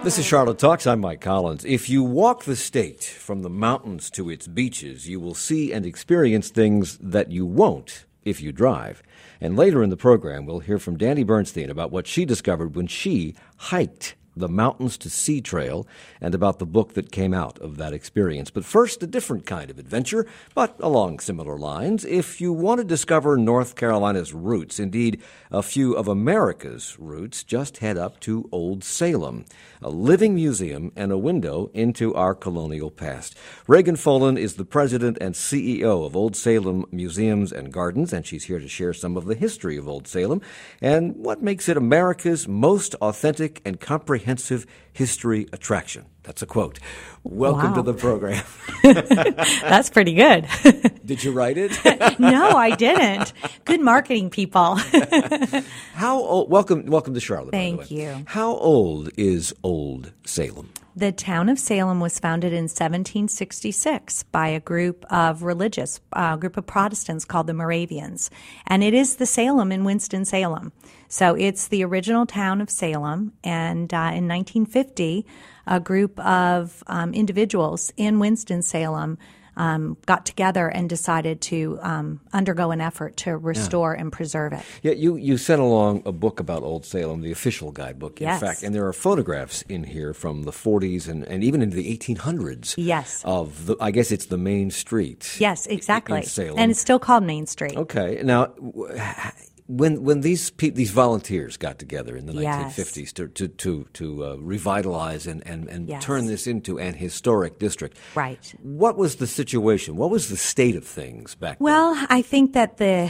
This is Charlotte Talks. I'm Mike Collins. If you walk the state from the mountains to its beaches, you will see and experience things that you won't if you drive. And later in the program, we'll hear from Dani Bernstein about what she discovered when she hiked the Mountains to Sea Trail and about the book that came out of that experience. But first, a different kind of adventure, but along similar lines. If you want to discover North Carolina's roots, indeed a few of America's roots, just head up to Old Salem, a living museum and a window into our colonial past. Reagan Folan is the president and CEO of Old Salem Museums and Gardens, and she's here to share some of the history of Old Salem and what makes it America's most authentic and comprehensive history attraction. That's a quote. Welcome to the program. That's pretty good. Did you write it? No, I didn't. Good marketing, people. How old? Welcome to Charlotte. Thank by the way. you. How old is Old Salem? The town of Salem was founded in 1766 by a group of Protestants called the Moravians. And it is the Salem in Winston-Salem. So it's the original town of Salem. And in 1950, a group of individuals in Winston-Salem got together and decided to undergo an effort to restore and preserve it. Yeah, you sent along a book about Old Salem, the official guidebook, in Yes. fact, and there are photographs in here from the 40s and even into the 1800s. Yes. Of I guess it's the main street. Yes, exactly. In Salem. And it's still called Main Street. Okay, now. When these volunteers got together in the Yes. 1950s to revitalize and Yes. turn this into an historic district, Right. what was the situation? What was the state of things back then? Well, I think that the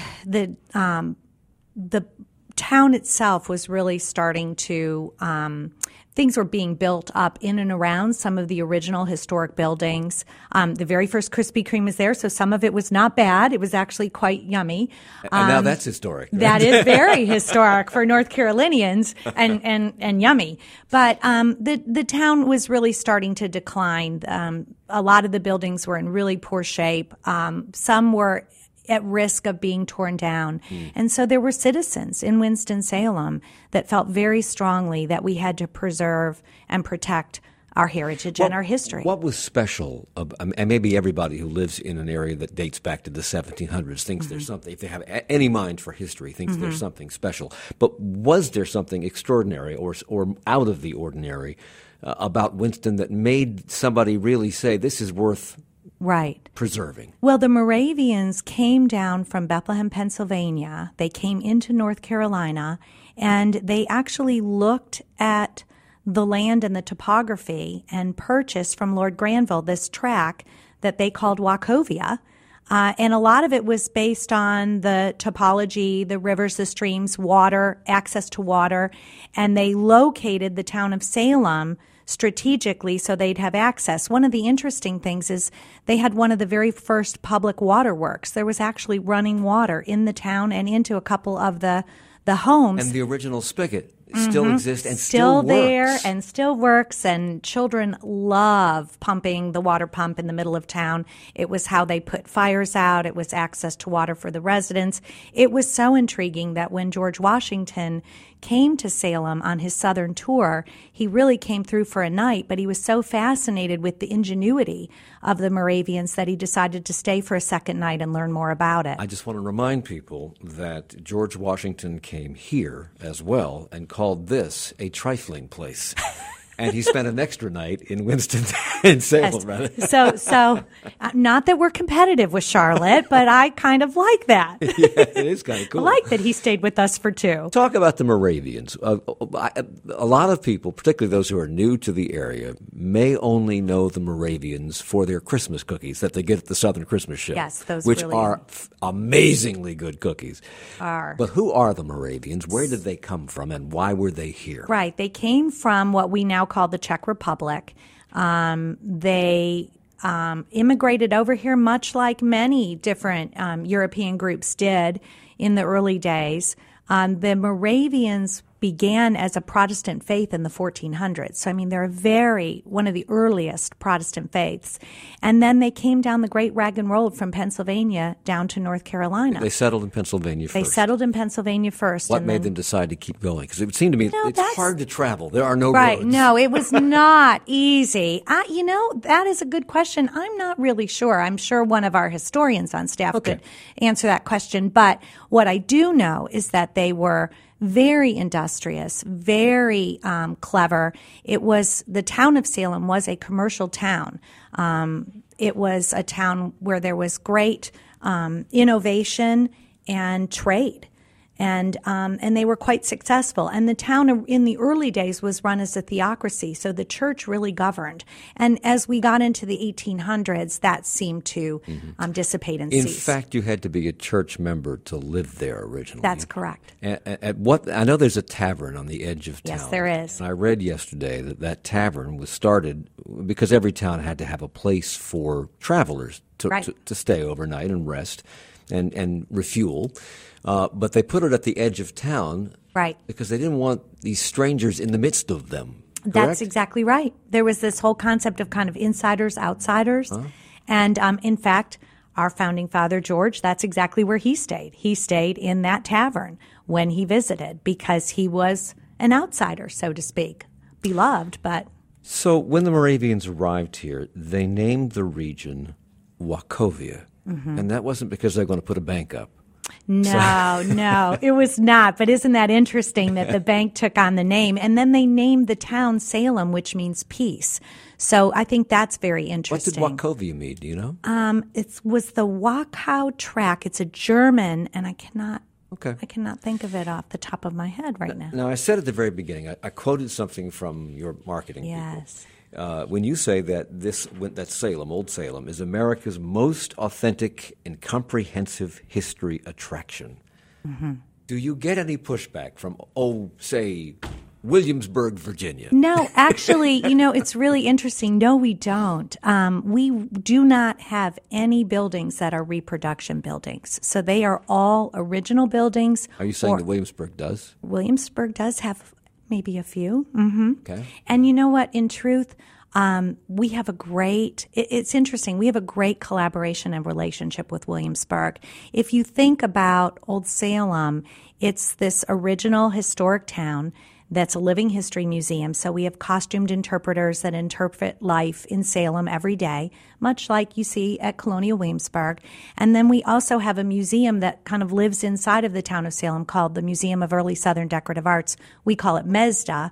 town itself was really starting to things were being built up in and around some of the original historic buildings. The very first Krispy Kreme was there, so some of it was not bad. It was actually quite yummy. And now that's historic. Right? That is very historic for North Carolinians and yummy. But the town was really starting to decline. A lot of the buildings were in really poor shape. Some were at risk of being torn down. And so there were citizens in Winston-Salem that felt very strongly that we had to preserve and protect our heritage and our history. What was special, and maybe everybody who lives in an area that dates back to the 1700s thinks there's something, if they have any mind for history, thinks there's something special. But was there something extraordinary or out of the ordinary about Winston that made somebody really say, this is worth preserving? Well, the Moravians came down from Bethlehem, Pennsylvania. They came into North Carolina, and they actually looked at the land and the topography and purchased from Lord Granville this tract that they called Wachovia. And a lot of it was based on the topology, the rivers, the streams, water, access to water. And they located the town of Salem strategically so they'd have access. One of the interesting things is they had one of the very first public waterworks. There was actually running water in the town and into a couple of the homes. And the original spigot still exists and still works. There and still works, and children love pumping the water pump in the middle of town. It was how they put fires out. It was access to water for the residents. It was so intriguing that when George Washington came to Salem on his southern tour, he really came through for a night, but he was so fascinated with the ingenuity of the Moravians that he decided to stay for a second night and learn more about it. I just want to remind people that George Washington came here as well and called this a trifling place. And he spent an extra night in Winston-Salem, rather. So not that we're competitive with Charlotte, but I kind of like that. Yeah, it is kind of cool. I like that he stayed with us for 2. Talk about the Moravians. A lot of people, particularly those who are new to the area, may only know the Moravians for their Christmas cookies that they get at the Southern Christmas Show. Yes, those which really are amazingly good cookies. Are. But who are the Moravians? Where did they come from, and why were they here? Right. They came from what we now call the Czech Republic. They immigrated over here much like many different European groups did in the early days. The Moravians began as a Protestant faith in the 1400s. So, I mean, they're one of the earliest Protestant faiths. And then they came down the Great Wagon Road from Pennsylvania down to North Carolina. They settled in Pennsylvania first. They settled in Pennsylvania first. What made them decide to keep going? Because it would seem to me it's hard to travel. There are no roads. Right. No, it was not easy. That is a good question. I'm not really sure. I'm sure one of our historians on staff could answer that question. But what I do know is that they were very industrious, very clever. The town of Salem was a commercial town. It was a town where there was great innovation and trade. And they were quite successful. And the town in the early days was run as a theocracy, so the church really governed. And as we got into the 1800s, that seemed to dissipate and cease. In fact, you had to be a church member to live there originally. That's correct. I know there's a tavern on the edge of town. Yes, there is. And I read yesterday that tavern was started because every town had to have a place for travelers to stay overnight and rest and refuel. But they put it at the edge of town because they didn't want these strangers in the midst of them. Correct? That's exactly right. There was this whole concept of kind of insiders, outsiders. And in fact, our founding father, George, that's exactly where he stayed. He stayed in that tavern when he visited because he was an outsider, so to speak. Beloved, but... So when the Moravians arrived here, they named the region Wachovia. And that wasn't because they're going to put a bank up. No, it was not. But isn't that interesting that the bank took on the name? And then they named the town Salem, which means peace. So I think that's very interesting. What did Wachovia mean? Do you know? It was the Wachau track. It's a German, and I cannot think of it off the top of my head right now. Now, I said at the very beginning, I quoted something from your marketing people. When you say that Salem, Old Salem, is America's most authentic and comprehensive history attraction, do you get any pushback from, say, Williamsburg, Virginia? No, actually, it's really interesting. No, we don't. We do not have any buildings that are reproduction buildings. So they are all original buildings. Are you saying that Williamsburg does? Williamsburg does have maybe a few. Okay. And you know what? In truth, we have it's interesting. We have a great collaboration and relationship with Williamsburg. If you think about Old Salem, it's this original historic town that's a living history museum. So we have costumed interpreters that interpret life in Salem every day, much like you see at Colonial Williamsburg. And then we also have a museum that kind of lives inside of the town of Salem called the Museum of Early Southern Decorative Arts. We call it MESDA.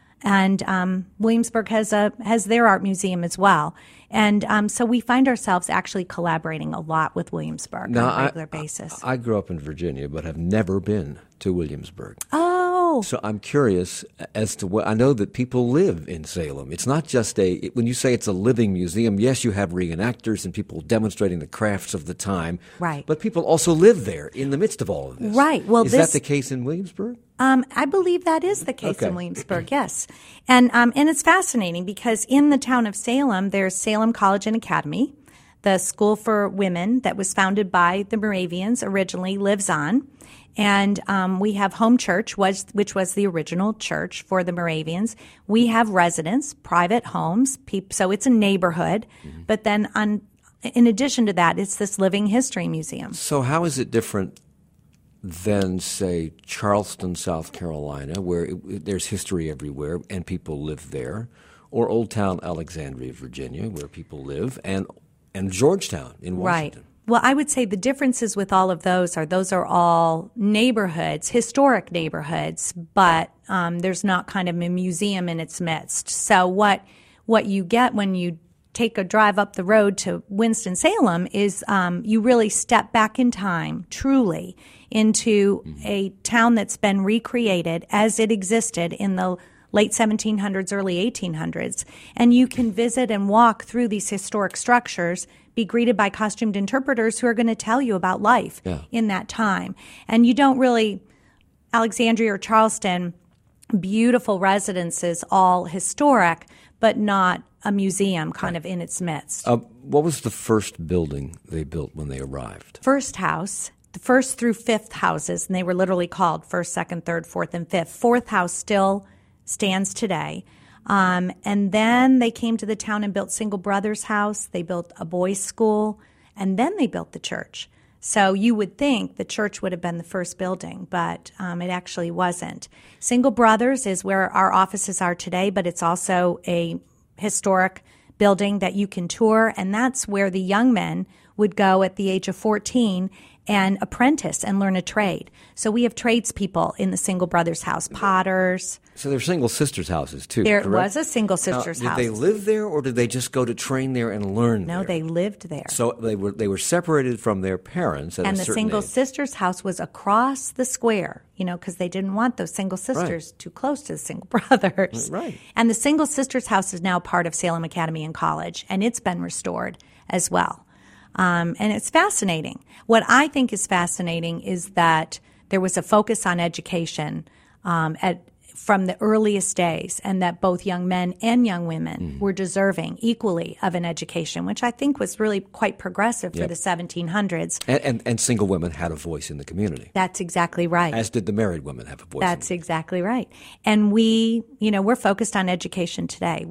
And Williamsburg has their art museum as well. And so we find ourselves actually collaborating a lot with Williamsburg on a regular basis. I grew up in Virginia, but have never been to Williamsburg. Oh. So I'm curious as to what I know that people live in Salem. It's not just when you say it's a living museum, yes, you have reenactors and people demonstrating the crafts of the time. Right. But people also live there in the midst of all of this. Right. Well, is that the case in Williamsburg? I believe that is the case in Williamsburg, yes. And it's fascinating because in the town of Salem, there's Salem College and Academy. The school for women that was founded by the Moravians originally lives on. And we have Home Church, which was the original church for the Moravians. We have residents, private homes, so it's a neighborhood. But then in addition to that, it's this living history museum. So how is it different than, say, Charleston, South Carolina, where there's history everywhere and people live there, or Old Town Alexandria, Virginia, where people live, and Georgetown in Washington? Right. Well, I would say the differences with all of those are all neighborhoods, historic neighborhoods, but there's not kind of a museum in its midst. So what you get when you take a drive up the road to Winston-Salem is you really step back in time, truly, into a town that's been recreated as it existed in the late 1700s, early 1800s. And you can visit and walk through these historic structures, be greeted by costumed interpreters who are going to tell you about life in that time. And you don't really, Alexandria or Charleston, beautiful residences, all historic, but not a museum kind of in its midst. What was the first building they built when they arrived? First house the first through fifth houses, and they were literally called first, second, third, fourth, and fifth. Fourth house still stands today. And then they came to the town and built Single Brothers House. They built a boys' school, and then they built the church. So you would think the church would have been the first building, but it actually wasn't. Single Brothers is where our offices are today, but it's also a historic building that you can tour, and that's where the young men would go at the age of 14 and apprentice and learn a trade. So we have tradespeople in the Single Brothers House, potters. So there are Single Sisters houses, too, There correct? was a Single Sisters house. Did they live there, or did they just go to train there and learn there? No, they lived there. So they were separated from their parents at and a the certain Single age. Sisters house was across the square, because they didn't want those Single Sisters too close to the Single Brothers. Right. And the Single Sisters house is now part of Salem Academy and College, and it's been restored as well. And it's fascinating. What I think is fascinating is that there was a focus on education from the earliest days, and that both young men and young women were deserving equally of an education, which I think was really quite progressive for the 1700s. And single women had a voice in the community. That's exactly right. As did the married women have a voice. That's exactly right. And we're focused on education today.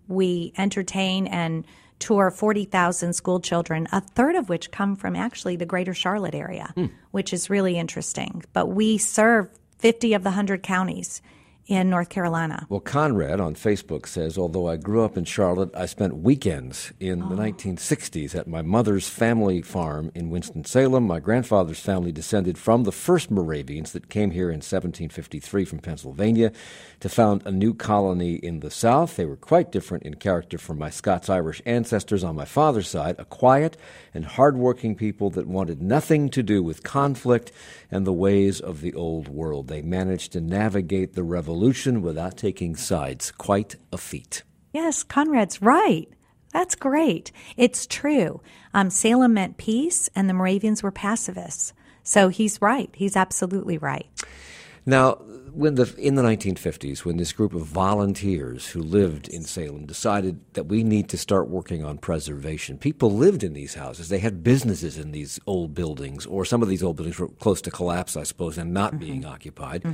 We entertain and tour 40,000 school children, a third of which come from actually the greater Charlotte area, which is really interesting. But we serve 50 of the 100 counties in North Carolina. Well, Conrad on Facebook says, although I grew up in Charlotte, I spent weekends in the 1960s at my mother's family farm in Winston-Salem. My grandfather's family descended from the first Moravians that came here in 1753 from Pennsylvania to found a new colony in the South. They were quite different in character from my Scots-Irish ancestors on my father's side, a quiet and hardworking people that wanted nothing to do with conflict and the ways of the old world. They managed to navigate the revolution without taking sides. Quite a feat. Yes, Conrad's right. That's great. It's true. Salem meant peace, and the Moravians were pacifists. So he's right. He's absolutely right. Now, in the 1950s, when this group of volunteers who lived in Salem decided that we need to start working on preservation, people lived in these houses. They had businesses in these old buildings, or some of these old buildings were close to collapse, I suppose, and not being occupied.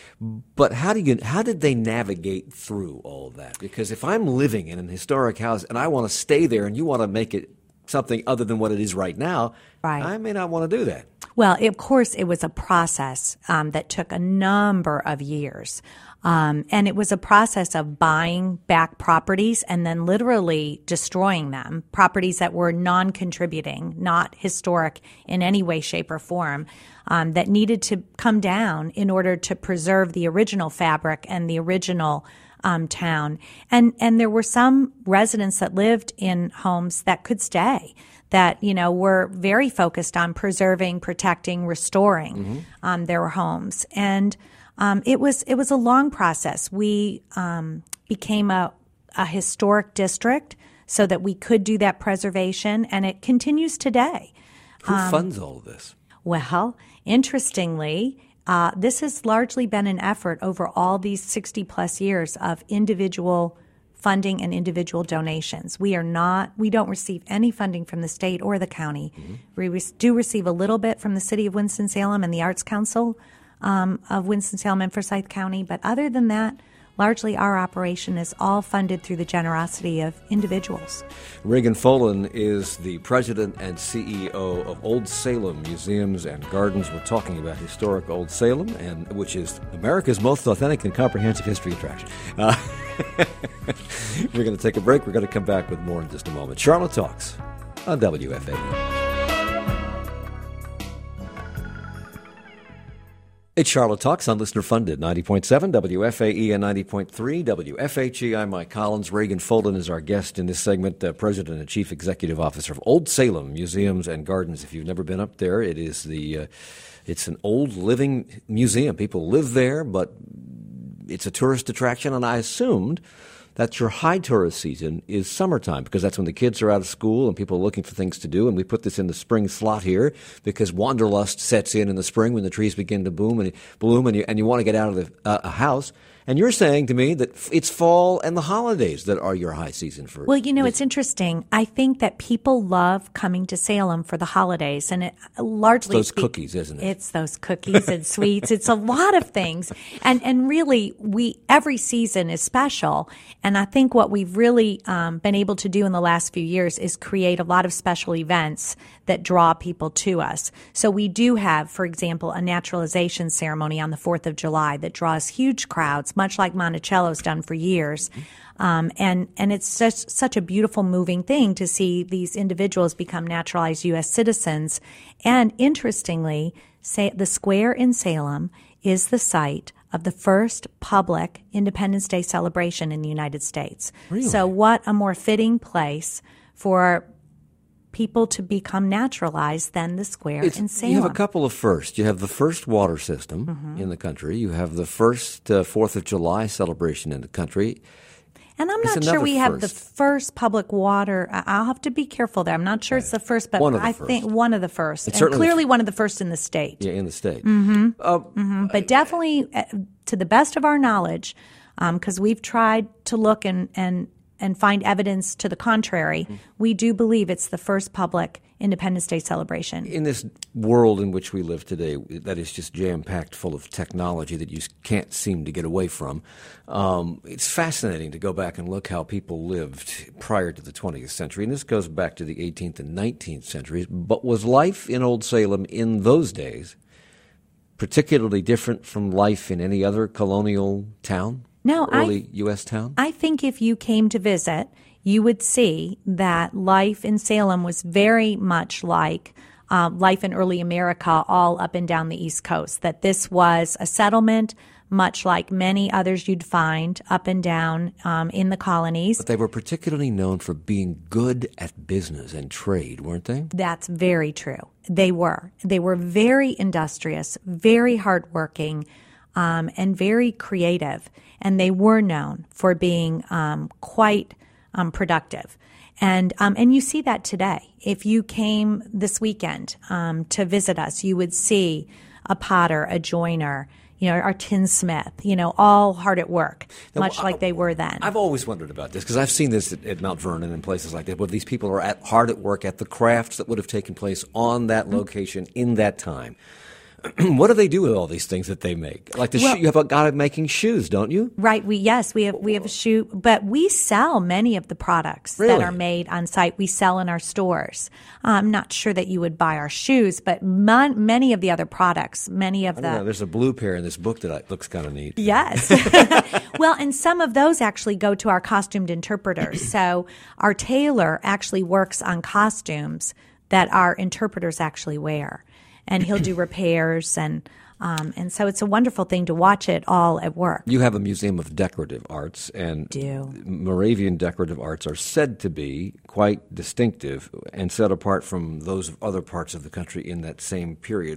But how did they navigate through all of that? Because if I'm living in an historic house and I want to stay there and you want to make it something other than what it is right now, I may not want to do that. Well, of course, it was a process that took a number of years. And it was a process of buying back properties and then literally destroying them, properties that were non-contributing, not historic in any way, shape, or form, that needed to come down in order to preserve the original fabric and the original town. And there were some residents that lived in homes that could stay, that, were very focused on preserving, protecting, restoring their homes. And it was a long process. We became a historic district so that we could do that preservation, and it continues today. Who funds all of this? Well, interestingly, this has largely been an effort over all these 60-plus years of individual funding and individual donations. We don't receive any funding from the state or the county. We do receive a little bit from the city of Winston-Salem and the Arts Council of Winston-Salem and Forsyth County, but other than that, largely our operation is all funded through the generosity of individuals. Reagan Folan is the president and CEO of Old Salem Museums and Gardens. We're talking about historic Old Salem, which is America's most authentic and comprehensive history attraction. We're going to take a break. We're going to come back with more in just a moment. Charlotte Talks on WFAE. It's Charlotte Talks on Listener Funded, 90.7 WFAE and 90.3 WFHE. I'm Mike Collins. Reagan Folan is our guest in this segment, President and Chief Executive Officer of Old Salem Museums and Gardens. If you've never been up there, it is it's an old living museum. People live there, but it's a tourist attraction, and I assumed that your high tourist season is summertime, because that's when the kids are out of school and people are looking for things to do. And we put this in the spring slot here because wanderlust sets in the spring when the trees begin to bloom and you want to get out of a house And you're saying to me that it's fall and the holidays that are your high season for. Well, it's interesting. I think that people love coming to Salem for the holidays, and it largely those cookies, isn't it? It's those cookies and sweets. It's a lot of things, and really, every season is special. And I think what we've really been able to do in the last few years is create a lot of special events that draw people to us. So we do have, for example, a naturalization ceremony on the 4th of July that draws huge crowds, much like Monticello's done for years. And it's just such a beautiful, moving thing to see these individuals become naturalized U.S. citizens. And interestingly, the square in Salem is the site of the first public Independence Day celebration in the United States. Really? So what a more fitting place for people to become naturalized than the square in Salem. You have a couple of firsts. You have the first water system in the country. You have the first 4th of July celebration in the country. And I'm not sure we have the first public water. I'll have to be careful there. I'm not sure it's the first, but I think one of the first. And clearly one of the first in the state. Yeah, in the state. But definitely, to the best of our knowledge, because we've tried to look and find evidence to the contrary, we do believe it's the first public Independence Day celebration. In this world in which we live today, that is just jam-packed full of technology that you can't seem to get away from, it's fascinating to go back and look how people lived prior to the 20th century. And this goes back to the 18th and 19th centuries. But was life in Old Salem in those days particularly different from life in any other colonial town? No, early U.S. town? I think if you came to visit, you would see that life in Salem was very much like life in early America all up and down the East Coast, that this was a settlement much like many others you'd find up and down in the colonies. But they were particularly known for being good at business and trade, weren't they? That's very true. They were. They were very industrious, very hardworking, and very creative. And they were known for being quite productive. And you see that today. If you came this weekend to visit us, you would see a potter, a joiner, our tinsmith, all hard at work, much like they were then. I've always wondered about this because I've seen this at Mount Vernon and places like that, where these people are hard at work at the crafts that would have taken place on that location in that time. What do they do with all these things that they make? Like you have a guy making shoes, don't you? Right. We have a shoe, but we sell many of the products that are made on site. We sell in our stores. I'm not sure that you would buy our shoes, but many of the other products, there's a blue pair in this book that looks kind of neat. Yes. Well, and some of those actually go to our costumed interpreters. So our tailor actually works on costumes that our interpreters actually wear. And he'll do repairs, and so it's a wonderful thing to watch it all at work. You have a museum of decorative arts, and do. Moravian decorative arts are said to be quite distinctive and set apart from those of other parts of the country in that same period.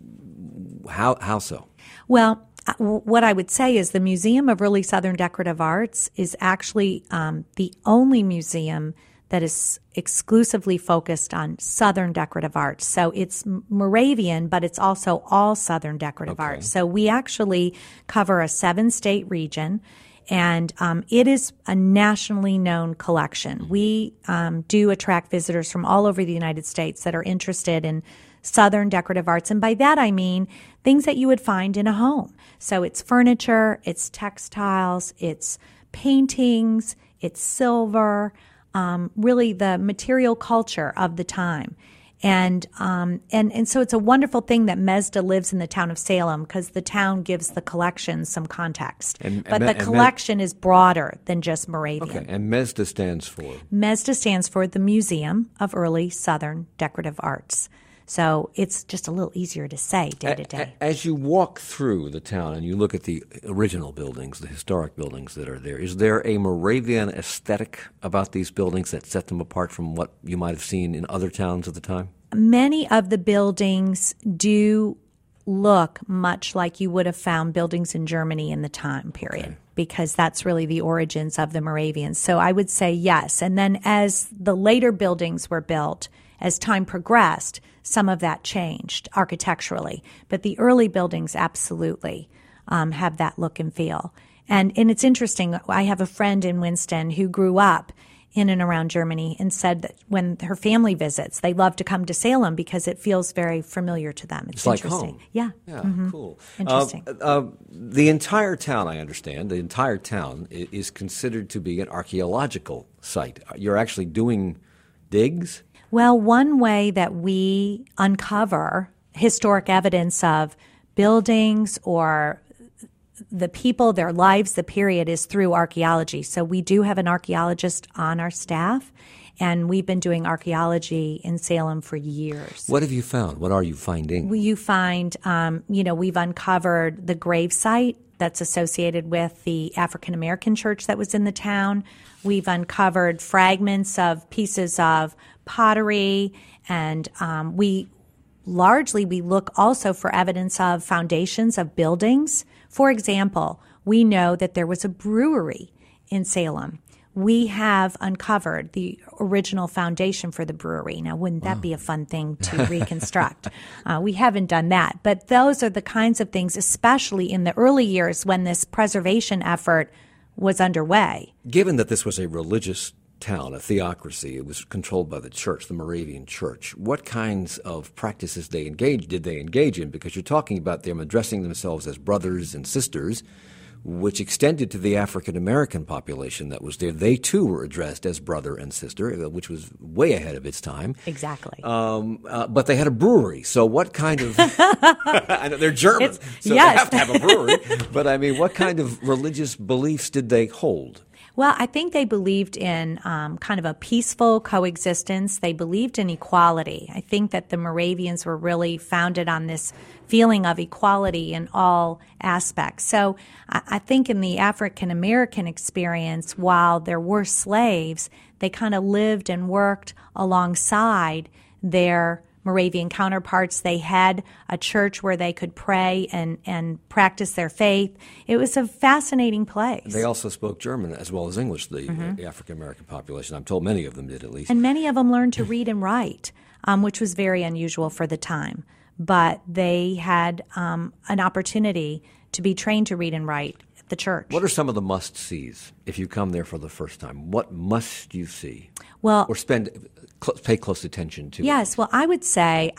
How so? Well, what I would say is the Museum of Early Southern Decorative Arts is actually the only museum that is exclusively focused on Southern decorative arts. So it's Moravian, but it's also all Southern decorative arts. So we actually cover a 7-state region, and it is a nationally known collection. We do attract visitors from all over the United States that are interested in Southern decorative arts. And by that I mean things that you would find in a home. So it's furniture, it's textiles, it's paintings, it's silver, really the material culture of the time. And so it's a wonderful thing that Mesda lives in the town of Salem, because the town gives the collection some context. But the collection is broader than just Moravian. Okay, and Mesda stands for? Mesda stands for the Museum of Early Southern Decorative Arts. So it's just a little easier to say day to day. As you walk through the town and you look at the original buildings, the historic buildings that are there, is there a Moravian aesthetic about these buildings that set them apart from what you might have seen in other towns of the time? Many of the buildings do look much like you would have found buildings in Germany in the time period. Because that's really the origins of the Moravians. So I would say yes. And then as the later buildings were built, as time progressed, some of that changed architecturally. But the early buildings absolutely have that look and feel. And it's interesting. I have a friend in Winston who grew up in and around Germany and said that when her family visits, they love to come to Salem because it feels very familiar to them. It's like interesting. home. Yeah. Yeah, cool. Interesting. The entire town, I understand, is considered to be an archaeological site. You're actually doing digs? Well, one way that we uncover historic evidence of buildings or the people, their lives, the period, is through archaeology. So we do have an archaeologist on our staff, and we've been doing archaeology in Salem for years. What have you found? What are you finding? You find, we've uncovered the grave site that's associated with the African American church that was in the town. We've uncovered fragments of pieces of pottery, and we look also for evidence of foundations of buildings. For example, we know that there was a brewery in Salem. We have uncovered the original foundation for the brewery. Now, wouldn't that be a fun thing to reconstruct? We haven't done that. But those are the kinds of things, especially in the early years when this preservation effort was underway. Given that this was a religious town, a theocracy, it was controlled by the church, the Moravian church, what kinds of practices did they engage in? Because you're talking about them addressing themselves as brothers and sisters, which extended to the African American population that was there. They too were addressed as brother and sister, which was way ahead of its time. Exactly. But they had a brewery. So what kind of I know they're German, so yes. They have to have a brewery. But I mean, what kind of religious beliefs did they hold? Well, I think they believed in kind of a peaceful coexistence. They believed in equality. I think that the Moravians were really founded on this feeling of equality in all aspects. So I think in the African American experience, while there were slaves, they kind of lived and worked alongside their Moravian counterparts. They had a church where they could pray and practice their faith. It was a fascinating place. They also spoke German as well as English, the African-American population. I'm told many of them did, at least. And many of them learned to read and write, which was very unusual for the time. But they had an opportunity to be trained to read and write at the church. What are some of the must-sees if you come there for the first time? What must you see? Well, or pay close attention to? Yes. Well, I would say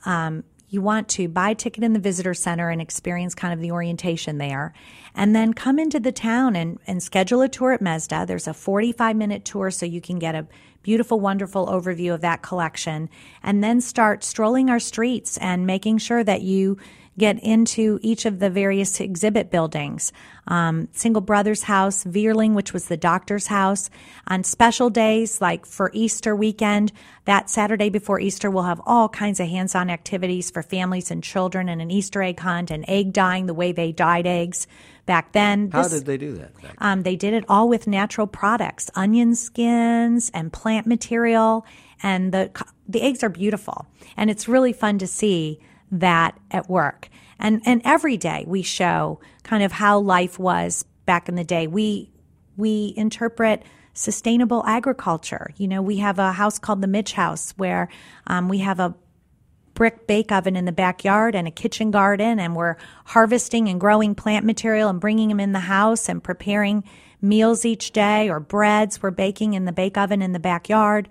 you want to buy a ticket in the visitor center and experience kind of the orientation there, and then come into the town and schedule a tour at Mesda. There's a 45-minute tour, so you can get a beautiful, wonderful overview of that collection, and then start strolling our streets and making sure that you get into each of the various exhibit buildings. Single Brothers House, Vierling, which was the doctor's house. On special days, like for Easter weekend, that Saturday before Easter, we'll have all kinds of hands-on activities for families and children, and an Easter egg hunt and egg dyeing, the way they dyed eggs back then. How did they do that? They did it all with natural products, onion skins and plant material, and the eggs are beautiful. And it's really fun to see that at work. And every day we show kind of how life was back in the day. We interpret sustainable agriculture. You know, we have a house called the Mitch House where we have a brick bake oven in the backyard and a kitchen garden, and we're harvesting and growing plant material and bringing them in the house and preparing meals each day, or breads we're baking in the bake oven in the backyard.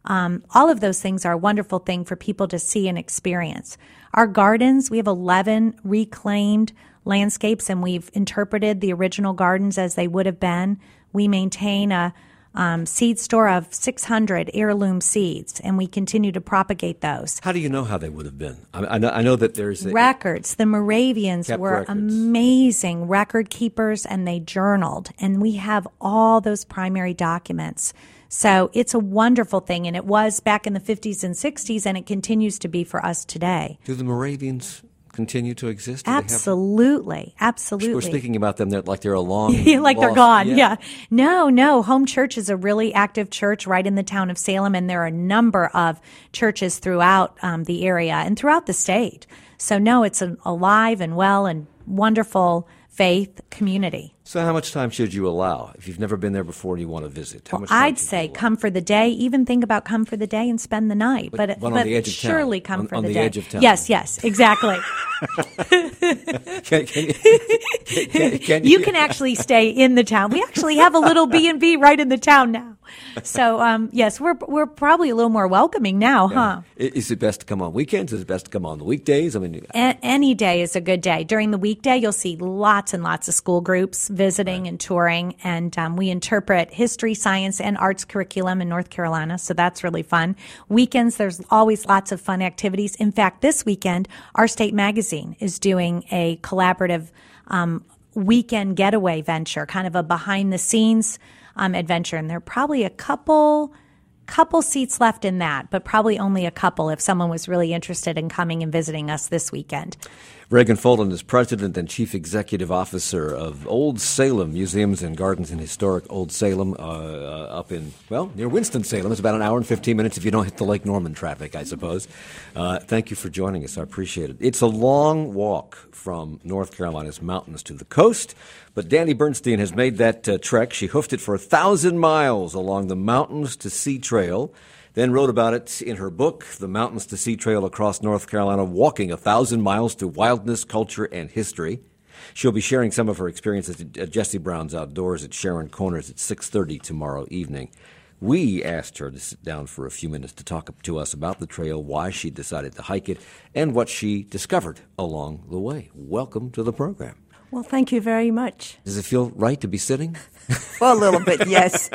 All of those things are a wonderful thing for people to see and experience. Our gardens, we have 11 reclaimed landscapes, and we've interpreted the original gardens as they would have been. We maintain a seed store of 600 heirloom seeds, and we continue to propagate those. How do you know how they would have been? I know that there's records. The Moravians were records. Amazing record keepers, and they journaled, and we have all those primary documents. So it's a wonderful thing, and it was back in the 50s and 60s, and it continues to be for us today. Do the Moravians continue to exist? Absolutely. We're speaking about them like they're a long like lost, they're gone. Yeah. No. Home Church is a really active church right in the town of Salem, and there are a number of churches throughout the area and throughout the state. So no, it's an alive and well and wonderful faith community. So how much time should you allow if you've never been there before and you want to visit? How much time I'd should say you allow? come for the day. Even think about come for the day and spend the night. But on the edge of town. surely come for on the the day. edge of town. Yes, exactly. You You can actually stay in the town. We actually have a little B&B right in the town now. So, yes, we're probably a little more welcoming now, huh? Is it best to come on weekends? Is it best to come on the weekdays? I mean, Any day is a good day. During the weekday, you'll see lots and lots of school groups visiting and touring, and we interpret history, science, and arts curriculum in North Carolina, so that's really fun. Weekends, there's always lots of fun activities. In fact, this weekend, Our State Magazine is doing a collaborative weekend getaway venture, kind of a behind-the-scenes adventure, and there are probably a couple seats left in that, but probably only a couple if someone was really interested in coming and visiting us this weekend. Reagan Fulton is President and Chief Executive Officer of Old Salem Museums and Gardens in historic Old Salem, up in, near Winston-Salem. It's about an hour and 15 minutes if you don't hit the Lake Norman traffic, I suppose. Thank you for joining us. I appreciate it. It's a long walk from North Carolina's mountains to the coast, but Danny Bernstein has made that trek. She hoofed it for 1,000 miles along the Mountains to Sea Trail, then wrote about it in her book, The Mountains to Sea Trail Across North Carolina, Walking 1,000 Miles Through Wildness, Culture, and History. She'll be sharing some of her experiences at Jesse Brown's Outdoors at Sharon Corners at 6:30 tomorrow evening. We asked her to sit down for a few minutes to talk to us about the trail, why she decided to hike it, and what she discovered along the way. Welcome to the program. Well, thank you very much. Does it feel right to be sitting? For a little bit, yes.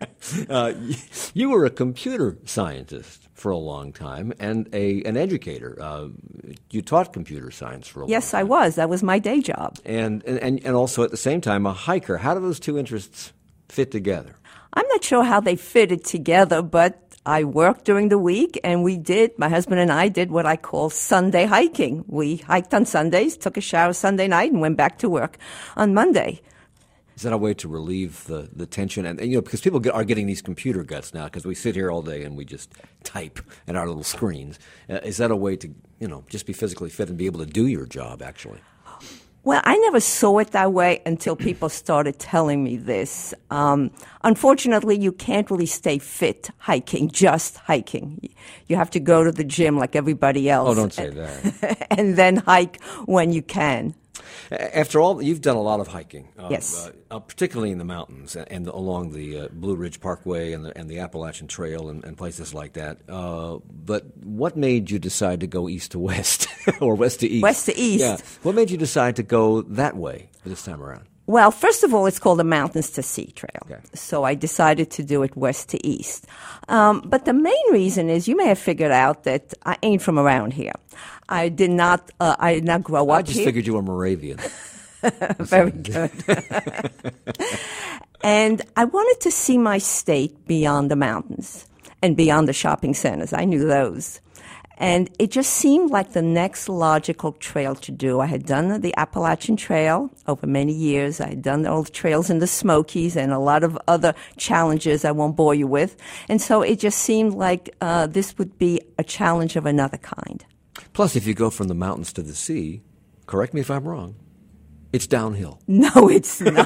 You were a computer scientist for a long time and an educator. You taught computer science for a long time. Yes, I was. That was my day job. And also at the same time a hiker. How do those two interests fit together? I'm not sure how they fitted together, but I worked during the week, and my husband and I did what I call Sunday hiking. We hiked on Sundays, took a shower Sunday night, and went back to work on Monday. Is that a way to relieve the tension? And because people are getting these computer guts now, because we sit here all day and we just type at our little screens. Is that a way to, just be physically fit and be able to do your job, actually? Well, I never saw it that way until people started telling me this. Unfortunately, you can't really stay fit just hiking. You have to go to the gym like everybody else. Oh, don't say that. And then hike when you can. After all, you've done a lot of hiking, yes, particularly in the mountains and along the Blue Ridge Parkway and the Appalachian Trail and places like that. But what made you decide to go east to west or west to east? West to east. Yeah. What made you decide to go that way this time around? Well, first of all, it's called the Mountains to Sea Trail. Okay. So I decided to do it west to east. But the main reason is, you may have figured out that I ain't from around here. I did not grow up here. I just figured you were Moravian. Very good. And I wanted to see my state beyond the mountains and beyond the shopping centers. I knew those. And it just seemed like the next logical trail to do. I had done the Appalachian Trail over many years. I had done all the trails in the Smokies and a lot of other challenges I won't bore you with. And so it just seemed like this would be a challenge of another kind. Plus, if you go from the mountains to the sea, correct me if I'm wrong, it's downhill. No, it's not.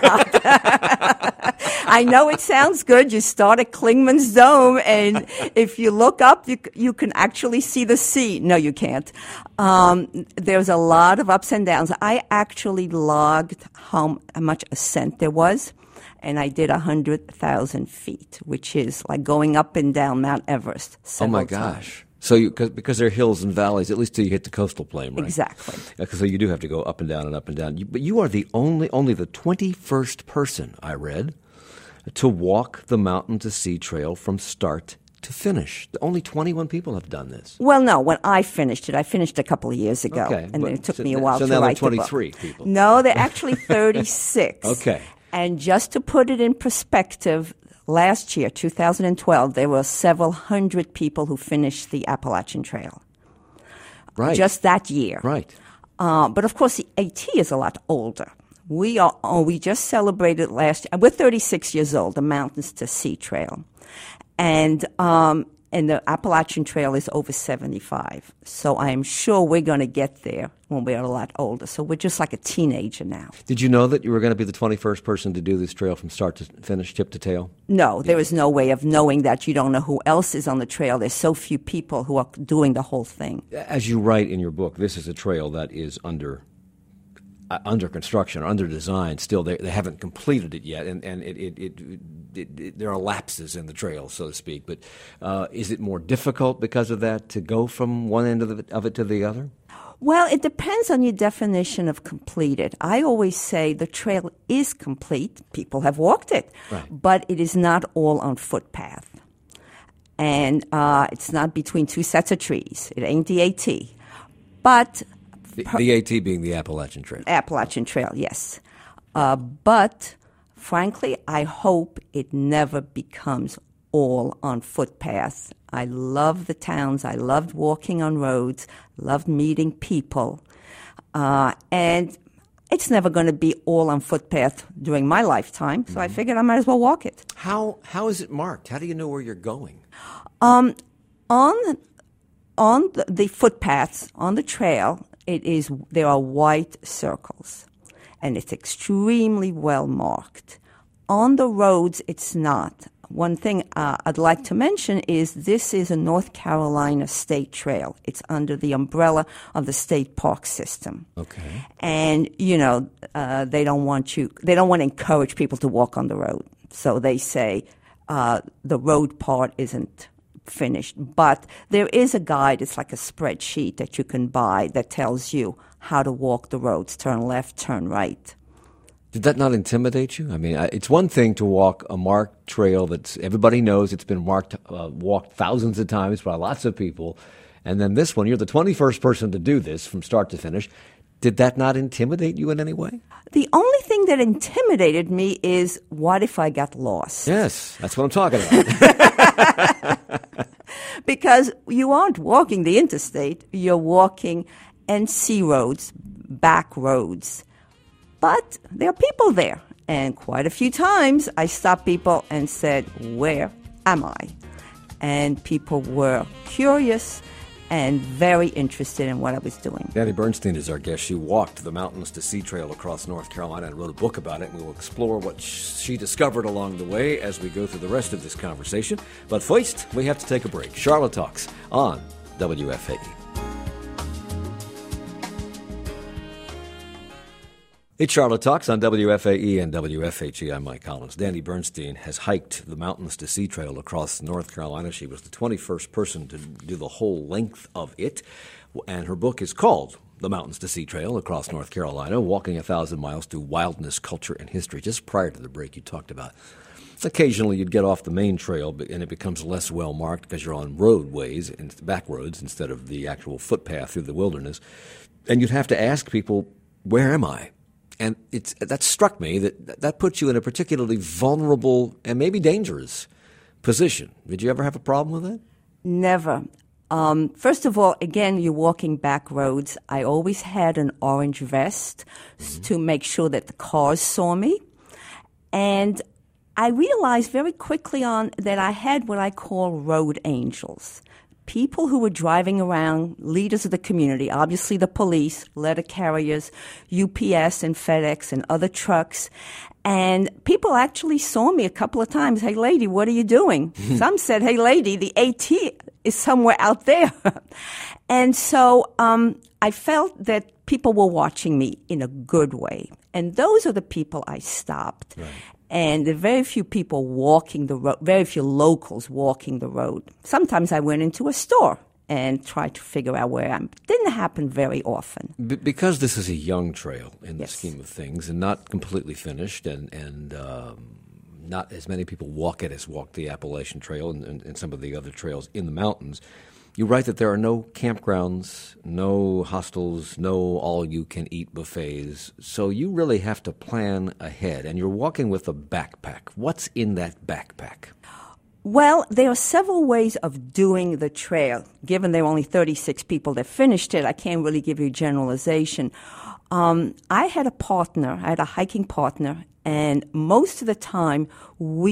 I know it sounds good. You start at Clingman's Dome, and if you look up, you can actually see the sea. No, you can't. There's a lot of ups and downs. I actually logged how much ascent there was, and I did 100,000 feet, which is like going up and down Mount Everest. Oh my gosh. Times. So because there are hills and valleys, at least till you hit the coastal plain, right? Exactly. So you do have to go up and down and up and down. But you are the only the 21st person, I read, to walk the Mountain to Sea Trail from start to finish. Only 21 people have done this. Well, no, when I finished it a couple of years ago. Okay, and then it took me a while to write the book. So now there are 23 people. No, they're actually 36. Okay. And just to put it in perspective, last year, 2012, there were several hundred people who finished the Appalachian Trail. Right. Just that year. Right. But of course, the AT is a lot older. We just celebrated last year. We're 36 years old, the Mountains to Sea Trail. And And the Appalachian Trail is over 75. So I am sure we're going to get there when we're a lot older. So we're just like a teenager now. Did you know that you were going to be the 21st person to do this trail from start to finish, tip to tail? No, there is no way of knowing that. You don't know who else is on the trail. There's so few people who are doing the whole thing. As you write in your book, this is a trail that is under construction or under design still. They haven't completed it yet, and there are lapses in the trail, so to speak. But is it more difficult because of that to go from one end of it to the other? Well, it depends on your definition of completed. I always say the trail is complete. People have walked it, right, but it is not all on footpath. And it's not between two sets of trees. It ain't the AT. But the AT being the Appalachian Trail. Appalachian Trail, yes. But frankly, I hope it never becomes all on footpaths. I love the towns. I loved walking on roads, loved meeting people. And it's never going to be all on footpath during my lifetime, so I figured I might as well walk it. How is it marked? How do you know where you're going? On the footpaths, on the trail, there are white circles, and it's extremely well marked. On the roads, it's not. One thing I'd like to mention is this is a North Carolina state trail. It's under the umbrella of the state park system. Okay. And, they don't want to encourage people to walk on the road. So they say the road part isn't finished. But there is a guide. It's like a spreadsheet that you can buy that tells you how to walk the roads, turn left, turn right. Did that not intimidate you? I mean, it's one thing to walk a marked trail that everybody knows it's been walked thousands of times by lots of people, and then this one, you're the 21st person to do this from start to finish. Did that not intimidate you in any way? The only thing that intimidated me is, what if I got lost? Yes, that's what I'm talking about. Because you aren't walking the interstate, you're walking NC roads, back roads. But there are people there. And quite a few times I stopped people and said, "Where am I?" And people were curious and very interested in what I was doing. Dani Bernstein is our guest. She walked the Mountains to Sea Trail across North Carolina and wrote a book about it. And we will explore what she discovered along the way as we go through the rest of this conversation. But first, we have to take a break. Charlotte Talks on WFAE. It's Charlotte Talks on WFAE and WFHE. I'm Mike Collins. Dani Bernstein has hiked the Mountains to Sea Trail across North Carolina. She was the 21st person to do the whole length of it. And her book is called The Mountains to Sea Trail Across North Carolina, Walking 1,000 Miles Through Wildness, Culture, and History. Just prior to the break, you talked about occasionally you'd get off the main trail and it becomes less well marked because you're on roadways and back roads instead of the actual footpath through the wilderness. And you'd have to ask people, where am I? And that struck me that puts you in a particularly vulnerable and maybe dangerous position. Did you ever have a problem with that? Never. First of all, again, you're walking back roads. I always had an orange vest to make sure that the cars saw me. And I realized very quickly on that I had what I call road angels. People who were driving around, leaders of the community, obviously the police, letter carriers, UPS and FedEx and other trucks. And people actually saw me a couple of times. "Hey, lady, what are you doing?" Some said, "Hey, lady, the AT is somewhere out there." And so I felt that people were watching me in a good way. And those are the people I stopped. Right. And there are very few people walking the road, very few locals walking the road. Sometimes I went into a store and tried to figure out where I am. It didn't happen very often. Because this is a young trail in the Yes. scheme of things and not completely finished and not as many people walk it as walk the Appalachian Trail and some of the other trails in the mountains, you write that there are no campgrounds, no hostels, no all-you-can-eat buffets. So you really have to plan ahead, and you're walking with a backpack. What's in that backpack? Well, there are several ways of doing the trail. Given there were only 36 people that finished it, I can't really give you a generalization. I had a hiking partner, and most of the time we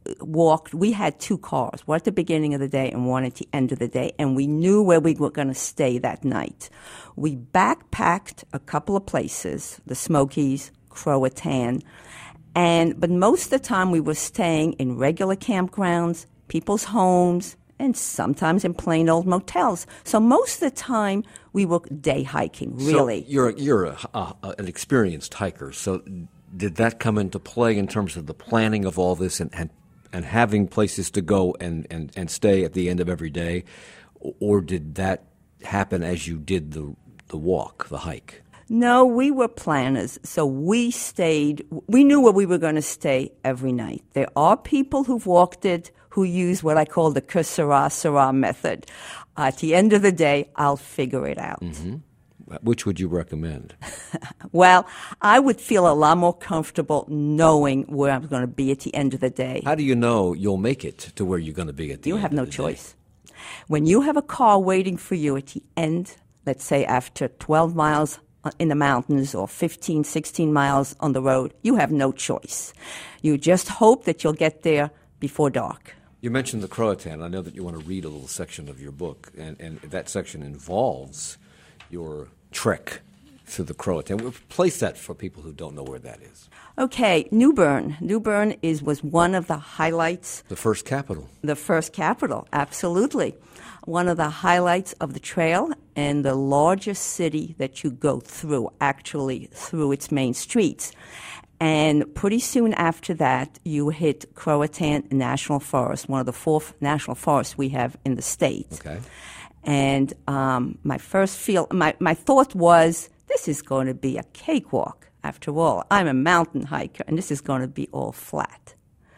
walked. We had two cars, one at the beginning of the day and one at the end of the day, and we knew where we were going to stay that night. We backpacked a couple of places, the Smokies, Croatan, but most of the time we were staying in regular campgrounds, people's homes, and sometimes in plain old motels. So most of the time we were day hiking, really. So you're an experienced hiker. So did that come into play in terms of the planning of all this and having places to go and stay at the end of every day? Or did that happen as you did the walk, the hike? No, we were planners, so we knew where we were going to stay every night. There are people who've walked it who use what I call the que sera, sera method. At the end of the day, I'll figure it out. Mm-hmm. Which would you recommend? Well, I would feel a lot more comfortable knowing where I'm going to be at the end of the day. How do you know you'll make it to where you're going to be at the end of the day? You have no choice. When you have a car waiting for you at the end, let's say after 12 miles in the mountains or 15, 16 miles on the road, you have no choice. You just hope that you'll get there before dark. You mentioned the Croatan. I know that you want to read a little section of your book, and that section involves your trek through the Croatan. We'll place that for people who don't know where that is. Okay, New Bern. New Bern was one of the highlights. The first capital. The first capital, absolutely. One of the highlights of the trail and the largest city that you go through, actually through its main streets. And pretty soon after that, you hit Croatan National Forest, one of the 4 national forests we have in the state. Okay. And my thought was, this is going to be a cakewalk. After all, I'm a mountain hiker, and this is going to be all flat.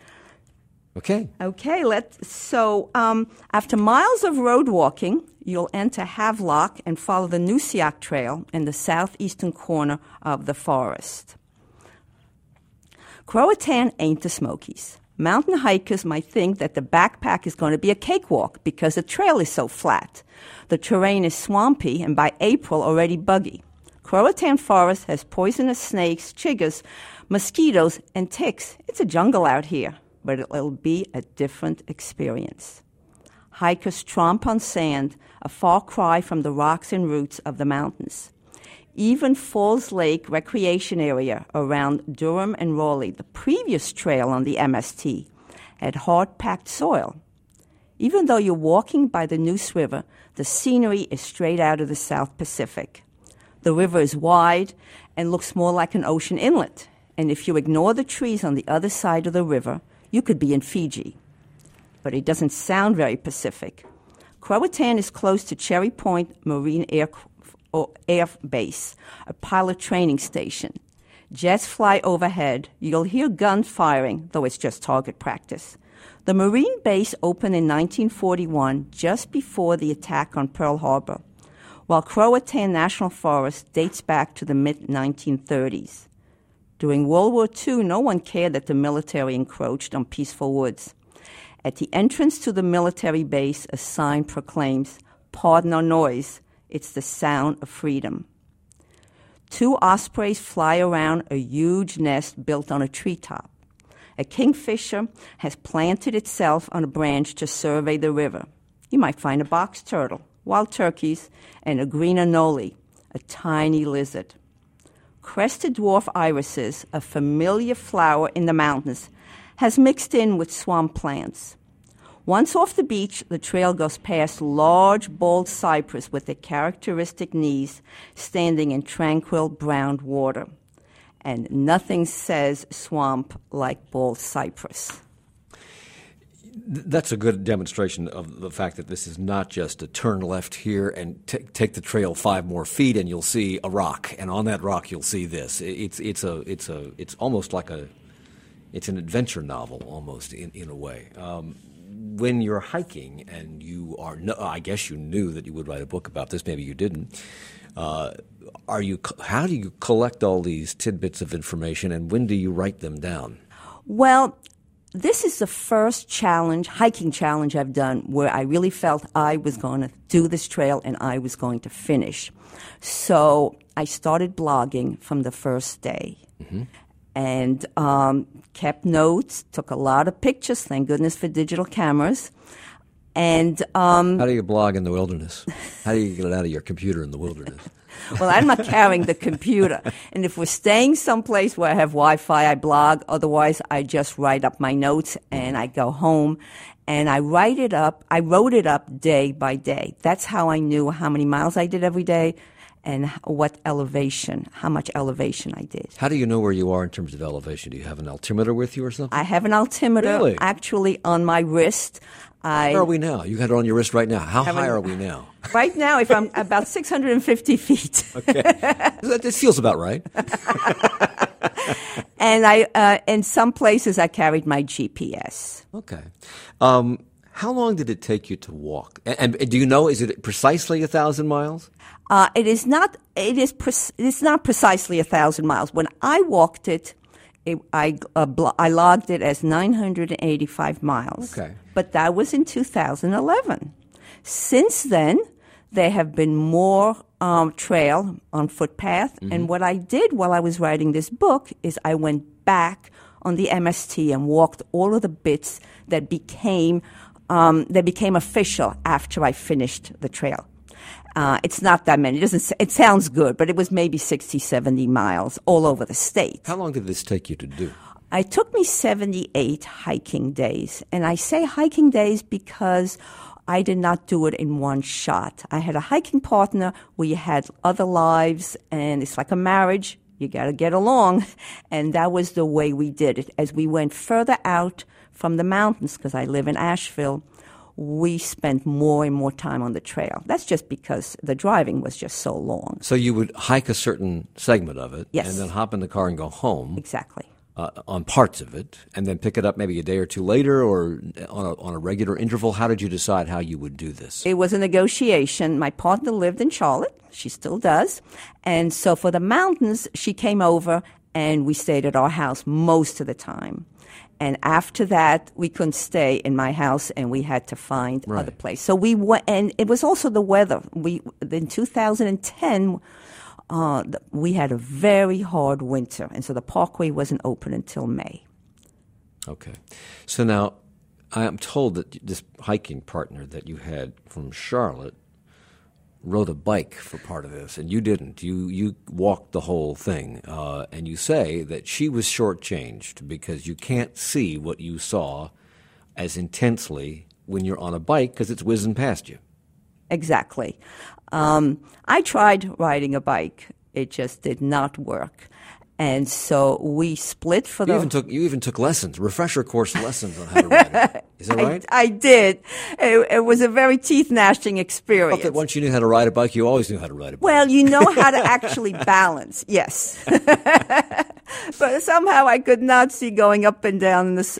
Okay. Okay, after miles of road walking, you'll enter Havelock and follow the Nusiak Trail in the southeastern corner of the forest. Croatan ain't the Smokies. Mountain hikers might think that the backpack is going to be a cakewalk because the trail is so flat. The terrain is swampy and by April already buggy. Croatan Forest has poisonous snakes, chiggers, mosquitoes, and ticks. It's a jungle out here, but it'll be a different experience. Hikers tromp on sand, a far cry from the rocks and roots of the mountains. Even Falls Lake Recreation Area around Durham and Raleigh, the previous trail on the MST, had hard-packed soil. Even though you're walking by the Neuse River, the scenery is straight out of the South Pacific. The river is wide and looks more like an ocean inlet, and if you ignore the trees on the other side of the river, you could be in Fiji. But it doesn't sound very Pacific. Croatan is close to Cherry Point Marine Air Base, a pilot training station. Jets fly overhead. You'll hear guns firing, though it's just target practice. The Marine base opened in 1941, just before the attack on Pearl Harbor, while Croatan National Forest dates back to the mid-1930s. During World War II, no one cared that the military encroached on peaceful woods. At the entrance to the military base, a sign proclaims, "Pardon our noise, it's the sound of freedom." 2 ospreys fly around a huge nest built on a treetop. A kingfisher has planted itself on a branch to survey the river. You might find a box turtle, wild turkeys, and a green anole, a tiny lizard. Crested dwarf irises, a familiar flower in the mountains, has mixed in with swamp plants. Once off the beach, the trail goes past large, bald cypress with their characteristic knees standing in tranquil brown water. And nothing says swamp like bald cypress. That's a good demonstration of the fact that this is not just a turn left here and take the trail 5 more feet and you'll see a rock, and on that rock you'll see this. It's almost like it's an adventure novel almost in a way. When you're hiking and I guess you knew that you would write a book about this. Maybe you didn't. How do you collect all these tidbits of information, and when do you write them down? Well, this is the first hiking challenge I've done where I really felt I was going to do this trail and I was going to finish. So I started blogging from the first day. Mm-hmm. and kept notes, took a lot of pictures, thank goodness for digital cameras. And how do you blog in the wilderness? How do you get it out of your computer in the wilderness? well, I'm not carrying the computer. And if we're staying someplace where I have Wi-Fi, I blog. Otherwise, I just write up my notes and I go home and I write it up. I wrote it up day by day. That's how I knew how many miles I did every day and how much elevation I did. How do you know where you are in terms of elevation? Do you have an altimeter with you or something? I have an altimeter Really? actually on my wrist. Where are we now? You got it on your wrist right now. How high are we now? Right now, if I'm about 650 feet. Okay. This feels about right. And in some places, I carried my GPS. Okay. How long did it take you to walk? And do you know, is it precisely 1,000 miles? It is not. It's not precisely 1,000 miles. When I walked it, I logged it as 985 miles. Okay. But that was in 2011. Since then, there have been more trail on footpath. Mm-hmm. And what I did while I was writing this book is I went back on the MST and walked all of the bits that became official after I finished the trail. It's not that many. It sounds good, but it was maybe 60, 70 miles all over the state. How long did this take you to do? It took me 78 hiking days. And I say hiking days because I did not do it in one shot. I had a hiking partner. We had other lives, and it's like a marriage. You got to get along. And that was the way we did it. As we went further out from the mountains, because I live in Asheville, we spent more and more time on the trail. That's just because the driving was just so long. So you would hike a certain segment of it, yes, and then hop in the car and go home. Exactly. On parts of it, and then pick it up maybe a day or two later or on a regular interval? How did you decide how you would do this? It was a negotiation. My partner lived in Charlotte. She still does. And so for the mountains, she came over and we stayed at our house most of the time. And after that, we couldn't stay in my house, and we had to find other place. So we went, and it was also the weather. In 2010, we had a very hard winter, and so the parkway wasn't open until May. Okay. So now, I am told that this hiking partner that you had from Charlotte rode a bike for part of this, and you didn't. You walked the whole thing, and you say that she was shortchanged because you can't see what you saw as intensely when you're on a bike because it's whizzing past you. Exactly. I tried riding a bike. It just did not work. And so we split for You even took lessons, refresher course lessons on how to ride it. Is that right? I did. It was a very teeth-gnashing experience. I thought that once you knew how to ride a bike, you always knew how to ride a bike. Well, you know how to actually balance, yes. But somehow I could not see going up and down this.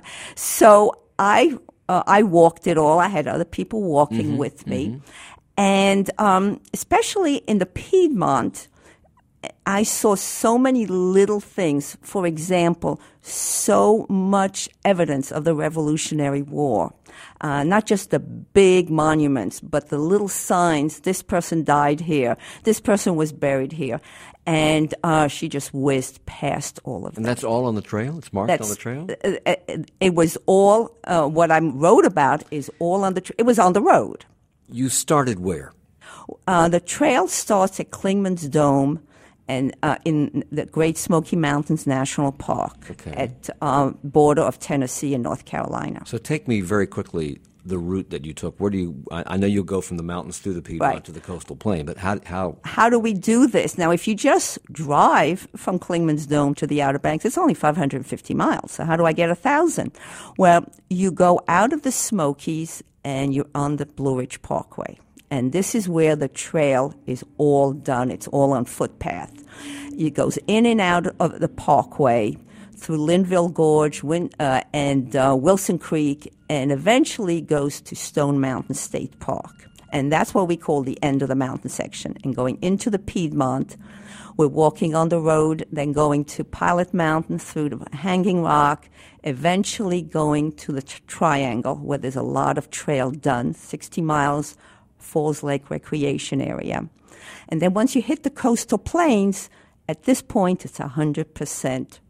So I walked it all. I had other people walking with me. And especially in the Piedmont, I saw so many little things. For example, so much evidence of the Revolutionary War. Not just the big monuments, but the little signs. This person died here. This person was buried here. And she just whizzed past all of them. And that's all on the trail? It's marked on the trail? It was all, what I wrote about is all on the trail. It was on the road. You started where? The trail starts at Clingman's Dome and in the Great Smoky Mountains National Park at border of Tennessee and North Carolina. So take me very quickly the route that you took. Where do you? I know you go from the mountains through the Piedmont to the coastal plain, but how do we do this? Now, if you just drive from Clingman's Dome to the Outer Banks, it's only 550 miles. So how do I get 1,000? Well, you go out of the Smokies and you're on the Blue Ridge Parkway. And this is where the trail is all done. It's all on footpath. It goes in and out of the parkway through Linville Gorge and Wilson Creek, and eventually goes to Stone Mountain State Park. And that's what we call the end of the mountain section. And going into the Piedmont, we're walking on the road, then going to Pilot Mountain through the Hanging Rock, eventually going to the Triangle, where there's a lot of trail done, 60 miles, Falls Lake Recreation Area. And then once you hit the coastal plains, at this point it's 100%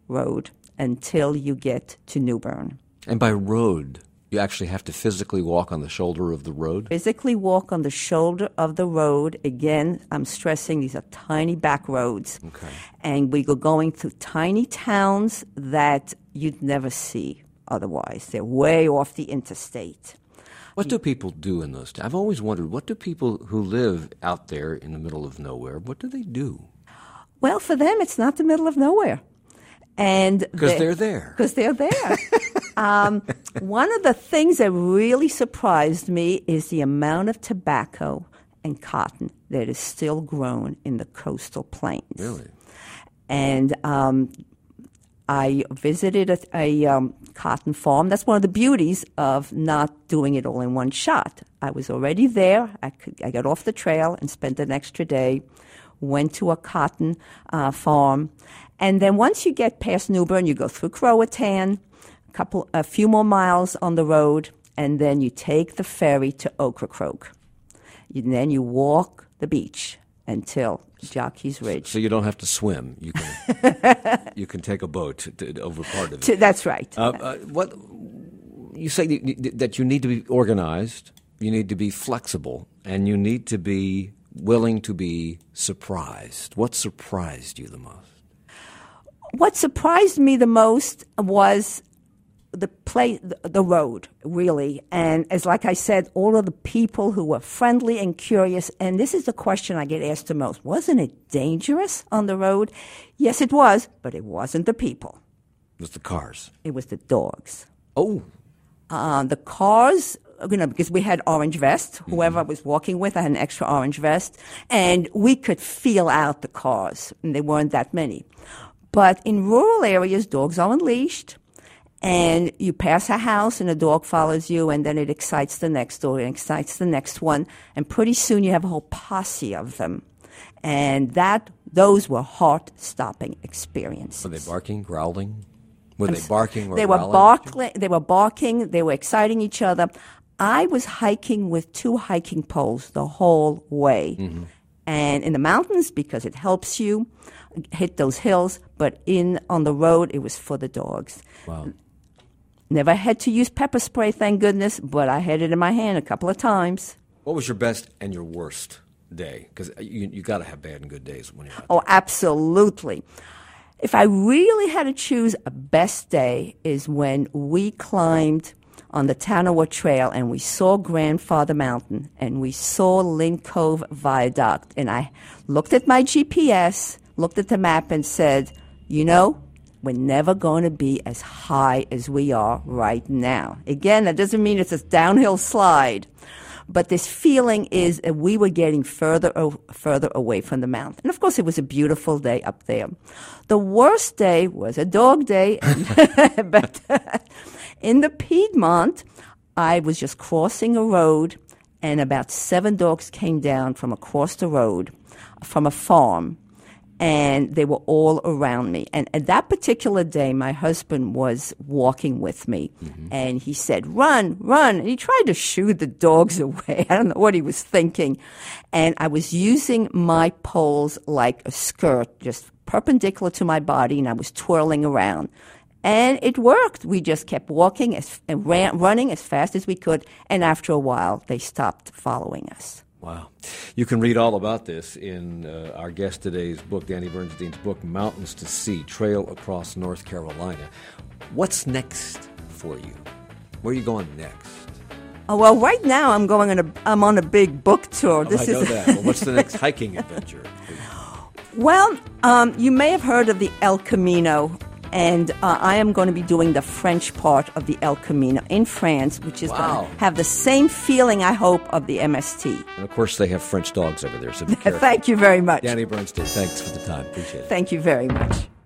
road until you get to New Bern. And by road, you actually have to physically walk on the shoulder of the road? Physically walk on the shoulder of the road. Again, I'm stressing these are tiny back roads. Okay. And we go going through tiny towns that you'd never see otherwise. They're way off the interstate. What do people do in those towns? I've always wondered, what do people who live out there in the middle of nowhere, what do they do? Well, for them, it's not the middle of nowhere. Because they're there. Because they're there. One of the things that really surprised me is the amount of tobacco and cotton that is still grown in the coastal plains. Really? And I visited a cotton farm. That's one of the beauties of not doing it all in one shot. I was already there. I got off the trail and spent an extra day, went to a cotton farm. And then once you get past New Bern, you go through Croatan, a few more miles on the road, and then you take the ferry to Ocracoke. Then you walk the beach until Jockey's Ridge. So you don't have to swim. You can you can take a boat over part of it. That's right. What you say that you need to be organized, you need to be flexible, and you need to be willing to be surprised. What surprised you the most? What surprised me the most was the road, really. And as like I said, all of the people who were friendly and curious. And this is the question I get asked the most. Wasn't it dangerous on the road? Yes, it was, but it wasn't the people. It was the cars. It was the dogs. Oh. The cars, because we had orange vests. Whoever I was walking with, I had an extra orange vest. And we could feel out the cars. And there weren't that many. But in rural areas, dogs are unleashed. And you pass a house and a dog follows you, and then it excites the next dog and excites the next one. And pretty soon you have a whole posse of them. And those were heart-stopping experiences. Were they barking, growling? Were they barking or they growling? They were barking. They were exciting each other. I was hiking with 2 hiking poles the whole way. Mm-hmm. And in the mountains, because it helps you hit those hills, but on the road, it was for the dogs. Wow. Never had to use pepper spray, thank goodness, but I had it in my hand a couple of times. What was your best and your worst day? Because you got to have bad and good days when you're out there. Oh, absolutely. If I really had to choose a best day is when we climbed on the Tanawha Trail and we saw Grandfather Mountain and we saw Lynn Cove Viaduct. And I looked at my GPS, looked at the map and said, we're never going to be as high as we are right now. Again, that doesn't mean it's a downhill slide, but this feeling is that we were getting further away from the mountain. And of course, it was a beautiful day up there. The worst day was a dog day, but in the Piedmont, I was just crossing a road, and about 7 dogs came down from across the road from a farm. And they were all around me. And that particular day, my husband was walking with me. Mm-hmm. And he said, run, run. And he tried to shoo the dogs away. I don't know what he was thinking. And I was using my poles like a skirt, just perpendicular to my body, and I was twirling around. And it worked. We just kept walking and running as fast as we could. And after a while, they stopped following us. Wow. You can read all about this in our guest today's book, Danny Bernstein's book, Mountains to Sea, Trail Across North Carolina. What's next for you? Where are you going next? Oh, well, right now I'm on a big book tour. I know that. Well, what's the next hiking adventure? Well, you may have heard of the El Camino. And I am going to be doing the French part of the El Camino in France, which is going to have the same feeling, I hope, of the MST. And, of course, they have French dogs over there, so be careful. Thank you very much. Danny Bernstein, thanks for the time. Appreciate it. Thank you very much.